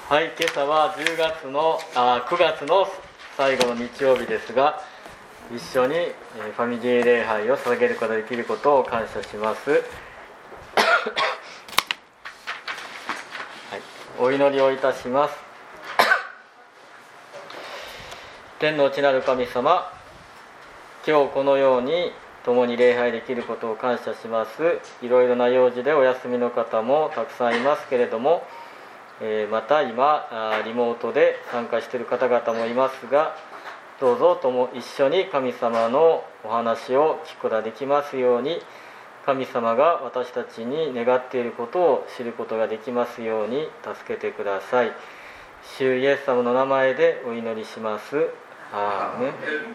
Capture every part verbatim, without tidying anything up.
はい、今朝はじゅうがつのあくがつの最後の日曜日ですが、一緒にファミリー礼拝を捧げることができることを感謝します。はい、お祈りをいたします。天の地なる神様、今日このように共に礼拝できることを感謝します。いろいろな用事でお休みの方もたくさんいますけれども、また今リモートで参加している方々もいますが、どうぞとも一緒に神様のお話を聞くことができますように、神様が私たちに願っていることを知ることができますように助けてください。主イエス様の名前でお祈りします。アーメン。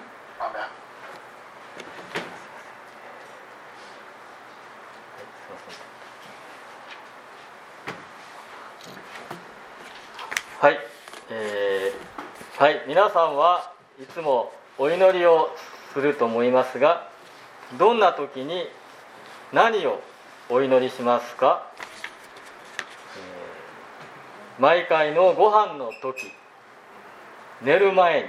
はい、えー、はい、皆さんはいつもお祈りをすると思いますが、どんな時に何をお祈りしますか？えー、毎回のご飯の時、寝る前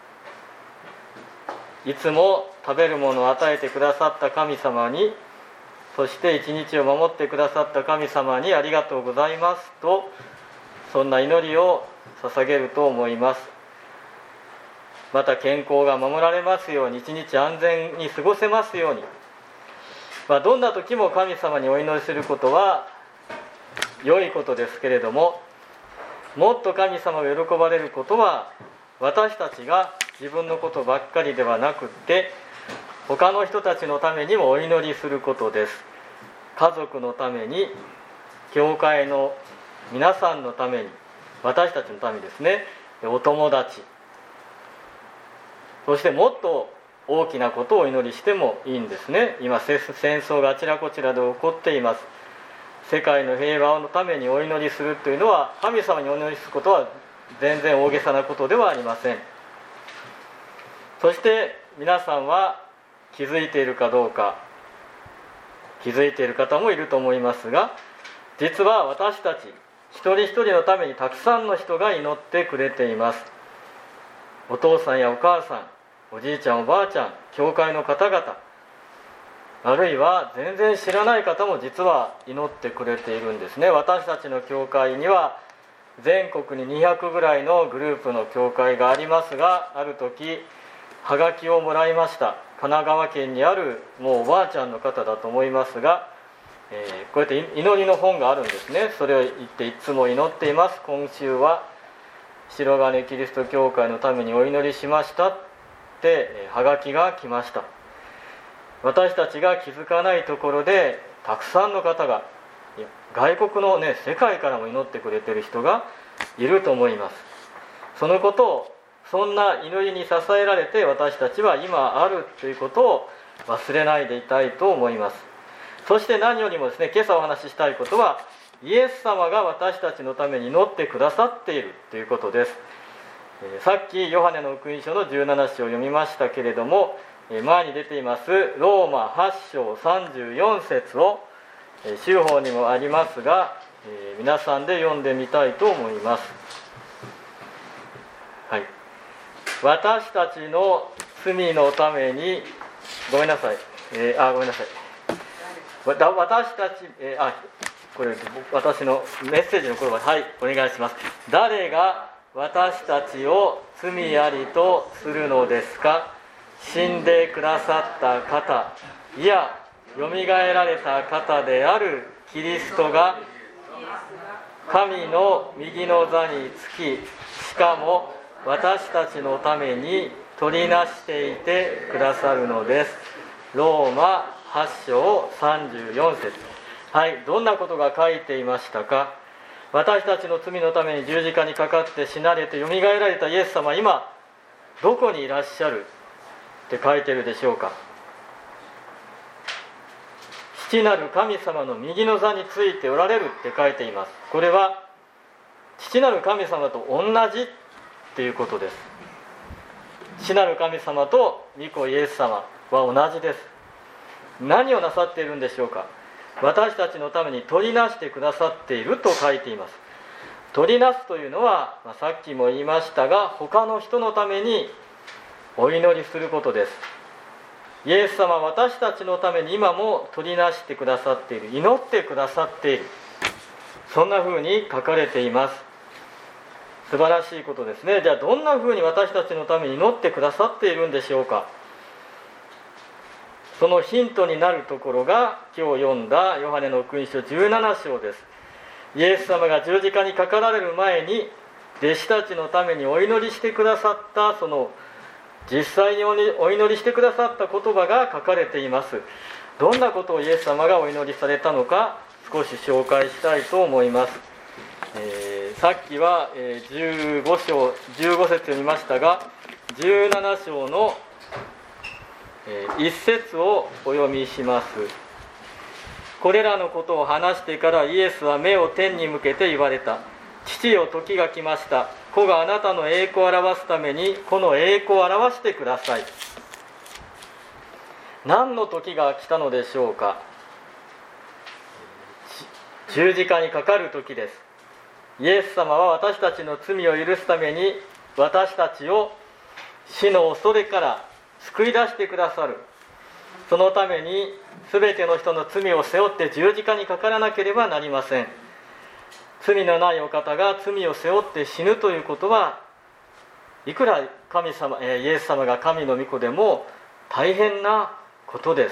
に、いつも食べるものを与えてくださった神様に、そして一日を守ってくださった神様にありがとうございますと、そんな祈りを捧げると思います。また健康が守られますように、一日安全に過ごせますように、まあ、どんな時も神様にお祈りすることは良いことですけれども、もっと神様が喜ばれることは、私たちが自分のことばっかりではなくって、他の人たちのためにもお祈りすることです。家族のために、教会の皆さんのために、私たちのためにですね、お友達、そしてもっと大きなことをお祈りしてもいいんですね。今戦争があちらこちらで起こっています。世界の平和のためにお祈りするというのは、神様にお祈りすることは全然大げさなことではありません。そして皆さんは気づいているかどうか、気づいている方もいると思いますが、実は私たち一人一人のためにたくさんの人が祈ってくれています。お父さんやお母さん、おじいちゃんおばあちゃん、教会の方々、あるいは全然知らない方も実は祈ってくれているんですね。私たちの教会には全国ににひゃくぐらいのグループの教会がありますが、ある時はがきをもらいました。神奈川県にあるもうおばあちゃんの方だと思いますが、えー、こうやって祈りの本があるんですね。それを言っていつも祈っています。今週は白金キリスト教会のためにお祈りしましたって、えー、はがきが来ました。私たちが気づかないところでたくさんの方が、外国のね、世界からも祈ってくれている人がいると思います。そのことを、そんな祈りに支えられて私たちは今あるということを忘れないでいたいと思います。そして何よりもですね、今朝お話ししたいことは、イエス様が私たちのために祈ってくださっているということです。えー、さっきヨハネの福音書のじゅうなな章を読みましたけれども、えー、前に出ていますローマはち章さんじゅうよん節を、えー、週報にもありますが、えー、皆さんで読んでみたいと思います。はい、私たちの罪のために、ごめんなさい、えー、あごめんなさい私たち、えー、あこれ私のメッセージの言葉、はい、お願いします。誰が私たちを罪ありとするのですか？死んでくださった方、いやよみがえられた方であるキリストが神の右の座につき、しかも私たちのために取りなしていてくださるのです。ローマはち章さんじゅうよん節。はい、どんなことが書いていましたか？私たちの罪のために十字架にかかって死なれてよみがえられたイエス様、今どこにいらっしゃるって書いているでしょうか？父なる神様の右の座についておられるって書いています。これは父なる神様と同じっていうことです。父なる神様と御子イエス様は同じです。何をなさっているんでしょうか？私たちのために取りなしてくださっていると書いています。 取りなすというのは、まあ、さっきも言いましたが、他の人のためにお祈りすることです。イエス様は私たちのために今も取りなしてくださっている、祈ってくださっている、そんなふうに書かれています。素晴らしいことですね。じゃあどんなふうに私たちのために祈ってくださっているんでしょうか。そのヒントになるところが今日読んだヨハネの福音書じゅうなな章です。イエス様が十字架にかかられる前に弟子たちのためにお祈りしてくださった、その実際にお祈りしてくださった言葉が書かれています。どんなことをイエス様がお祈りされたのか少し紹介したいと思います。えー、さっきはじゅうご章じゅうご節読みましたが、じゅうなな章のいっ節をお読みします。これらのことを話してからイエスは目を天に向けて言われた。父よ、時が来ました。子があなたの栄光を表すためにこの栄光を表してください。何の時が来たのでしょうか。十字架にかかる時です。イエス様は私たちの罪を許すために私たちを死の恐れから救い出してくださる。そのために全ての人の罪を背負って十字架にかからなければなりません。罪のないお方が罪を背負って死ぬということは、いくら神様、イエス様が神の御子でも大変なことです。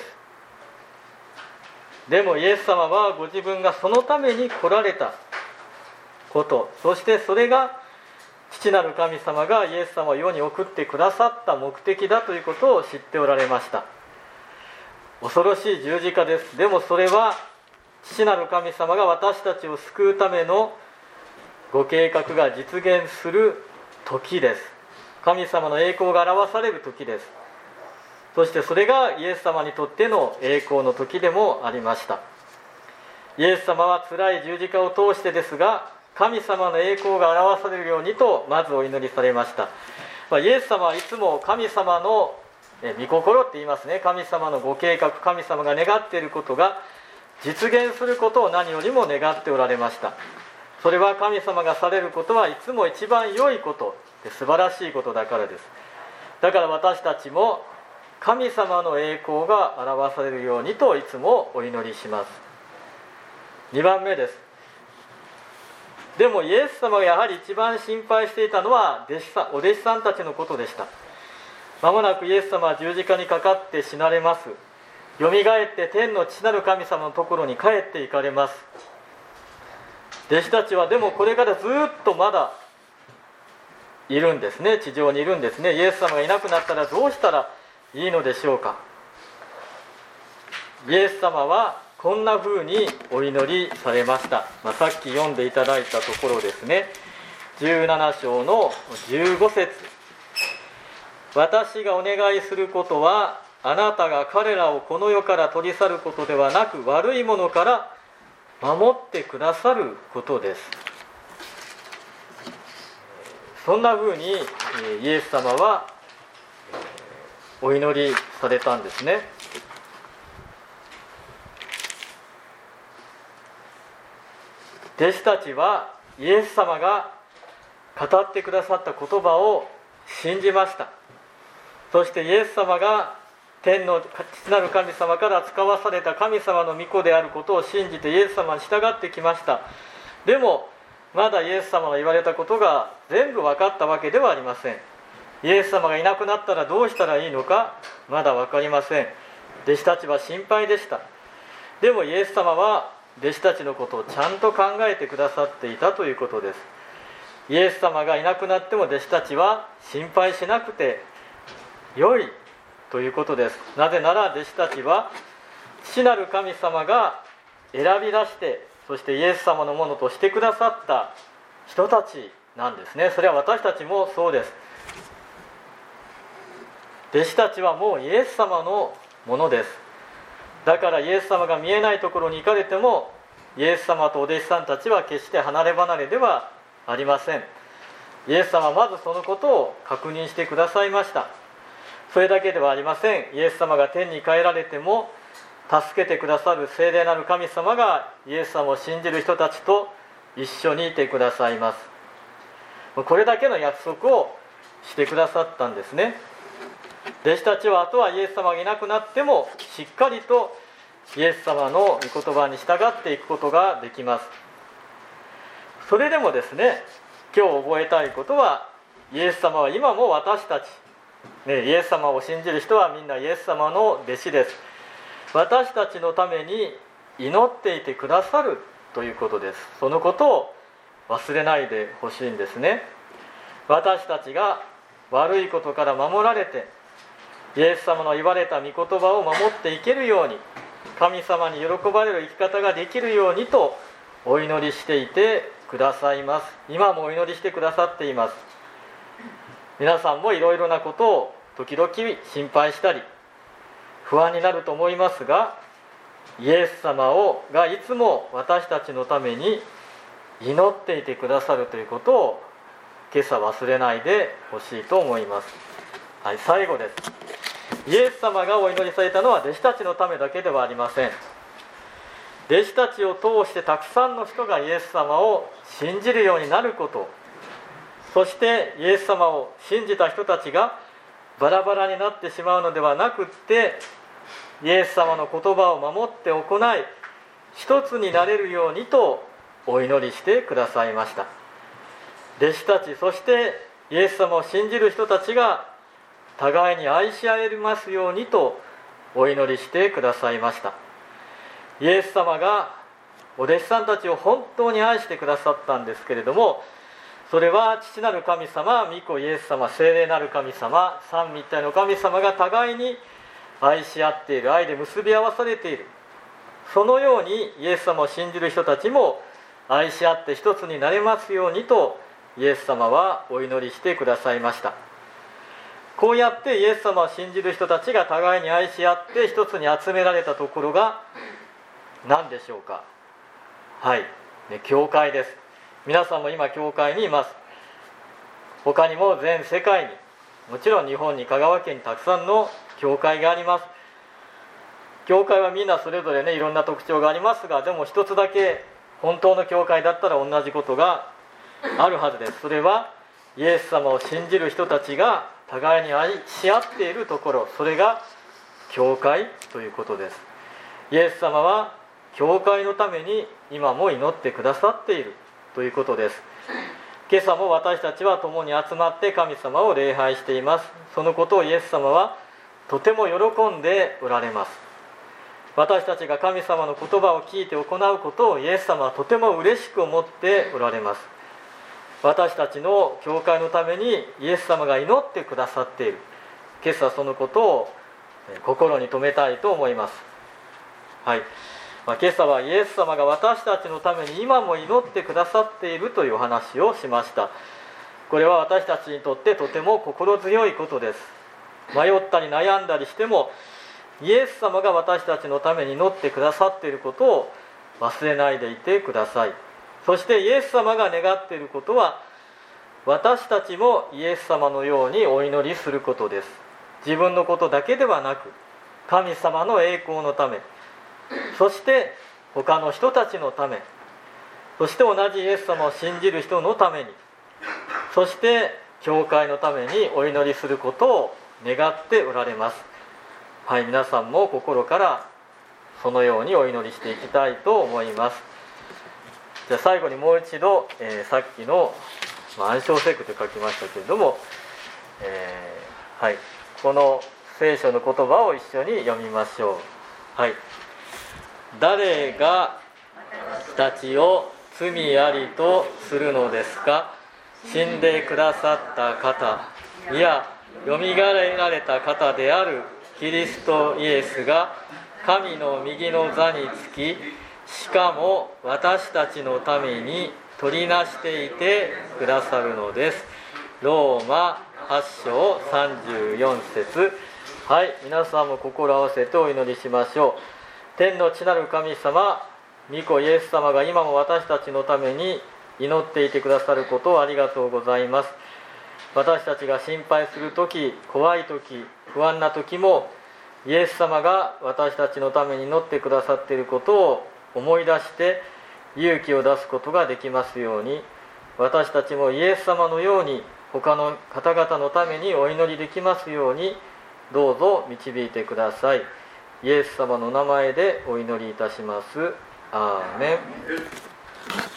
でもイエス様はご自分がそのために来られたこと、そしてそれが父なる神様がイエス様を世に送ってくださった目的だということを知っておられました。恐ろしい十字架です。でもそれは父なる神様が私たちを救うためのご計画が実現する時です。神様の栄光が表される時です。そしてそれがイエス様にとっての栄光の時でもありました。イエス様は辛い十字架を通してですが、神様の栄光が表されるようにとまずお祈りされました。まあ、イエス様はいつも神様の御心って言いますね。神様のご計画、神様が願っていることが実現することを何よりも願っておられました。それは神様がされることはいつも一番良いことで素晴らしいことだからです。だから私たちも神様の栄光が表されるようにといつもお祈りします。にばんめです。でもイエス様がやはり一番心配していたのは弟子さん、お弟子さんたちのことでした。まもなくイエス様は十字架にかかって死なれます。よみがえって天の父なる神様のところに帰っていかれます。弟子たちはでもこれからずっとまだいるんですね。地上にいるんですね。イエス様がいなくなったらどうしたらいいのでしょうか。イエス様はこんな風にお祈りされました。まあ、さっき読んでいただいたところですね。じゅうなな章のじゅうご節。私がお願いすることは、あなたが彼らをこの世から取り去ることではなく、悪いものから守ってくださることです。そんな風にイエス様はお祈りされたんですね。弟子たちはイエス様が語ってくださった言葉を信じました。そしてイエス様が天の父なる神様から使わされた神様の御子であることを信じてイエス様に従ってきました。でもまだイエス様の言われたことが全部分かったわけではありません。イエス様がいなくなったらどうしたらいいのかまだ分かりません。弟子たちは心配でした。でもイエス様は弟子たちのことをちゃんと考えてくださっていたということです。イエス様がいなくなっても弟子たちは心配しなくて良いということです。なぜなら弟子たちは父なる神様が選び出して、そしてイエス様のものとしてくださった人たちなんですね。それは私たちもそうです。弟子たちはもうイエス様のものです。だからイエス様が見えないところに行かれても、イエス様とお弟子さんたちは決して離れ離れではありません。イエス様はまずそのことを確認してくださいました。それだけではありません。イエス様が天に帰られても助けてくださる聖霊なる神様がイエス様を信じる人たちと一緒にいてくださいます。これだけの約束をしてくださったんですね。弟子たちはあとはイエス様がいなくなってもしっかりとイエス様の御言葉に従っていくことができます。それでもですね、今日覚えたいことは、イエス様は今も私たち、ね、イエス様を信じる人はみんなイエス様の弟子です。私たちのために祈っていてくださるということです。そのことを忘れないでほしいんですね。私たちが悪いことから守られて、イエス様の言われた御言葉を守っていけるように、神様に喜ばれる生き方ができるようにとお祈りしていてくださいます。今もお祈りしてくださっています。皆さんもいろいろなことを時々心配したり不安になると思いますが、イエス様をがいつも私たちのために祈っていてくださるということを今朝忘れないでほしいと思います。はい、最後です。イエス様がお祈りされたのは弟子たちのためだけではありません。弟子たちを通してたくさんの人がイエス様を信じるようになること、そしてイエス様を信じた人たちがバラバラになってしまうのではなくって、イエス様の言葉を守って行い一つになれるようにとお祈りしてくださいました。弟子たち、そしてイエス様を信じる人たちが互いに愛し合えますようにとお祈りしてくださいました。イエス様がお弟子さんたちを本当に愛してくださったんですけれども、それは父なる神様、御子イエス様、聖霊なる神様、三位一体の神様が互いに愛し合っている、愛で結び合わされている、そのようにイエス様を信じる人たちも愛し合って一つになれますようにとイエス様はお祈りしてくださいました。こうやってイエス様を信じる人たちが互いに愛し合って一つに集められたところが何でしょうか。はい、ね、教会です。皆さんも今教会にいます。他にも全世界に、もちろん日本に香川県にたくさんの教会があります。教会はみんなそれぞれね、いろんな特徴がありますが、でも一つだけ本当の教会だったら同じことがあるはずです。それはイエス様を信じる人たちが互いに愛し合っているところ、それが教会ということです。イエス様は教会のために今も祈ってくださっているということです。今朝も私たちは共に集まって神様を礼拝しています。そのことをイエス様はとても喜んでおられます。私たちが神様の言葉を聞いて行うことをイエス様はとても嬉しく思っておられます。私たちの教会のためにイエス様が祈ってくださっている。今朝そのことを心に留めたいと思います。はい、まあ、今朝はイエス様が私たちのために今も祈ってくださっているという話をしました。これは私たちにとってとても心強いことです。迷ったり悩んだりしてもイエス様が私たちのために祈ってくださっていることを忘れないでいてください。そしてイエス様が願っていることは、私たちもイエス様のようにお祈りすることです。自分のことだけではなく、神様の栄光のため、そして他の人たちのため、そして同じイエス様を信じる人のために、そして教会のためにお祈りすることを願っておられます。はい、皆さんも心からそのようにお祈りしていきたいと思います。じゃあ最後にもう一度、えー、さっきの、まあ、暗唱聖句と書きましたけれども、えーはい、この聖書の言葉を一緒に読みましょう。はい、誰が私たちを罪ありとするのですか。死んでくださった方、いやよみがえられた方であるキリストイエスが神の右の座につき、しかも私たちのために取りなしていてくださるのです。ローマはち章さんじゅうよん節。はい、皆さんも心合わせてお祈りしましょう。天の地なる神様、御子イエス様が今も私たちのために祈っていてくださることをありがとうございます。私たちが心配するとき、怖いとき、不安なときもイエス様が私たちのために祈ってくださっていることを思い出して勇気を出すことができますように、私たちもイエス様のように他の方々のためにお祈りできますように、どうぞ導いてください。イエス様の名前でお祈りいたします。アーメン。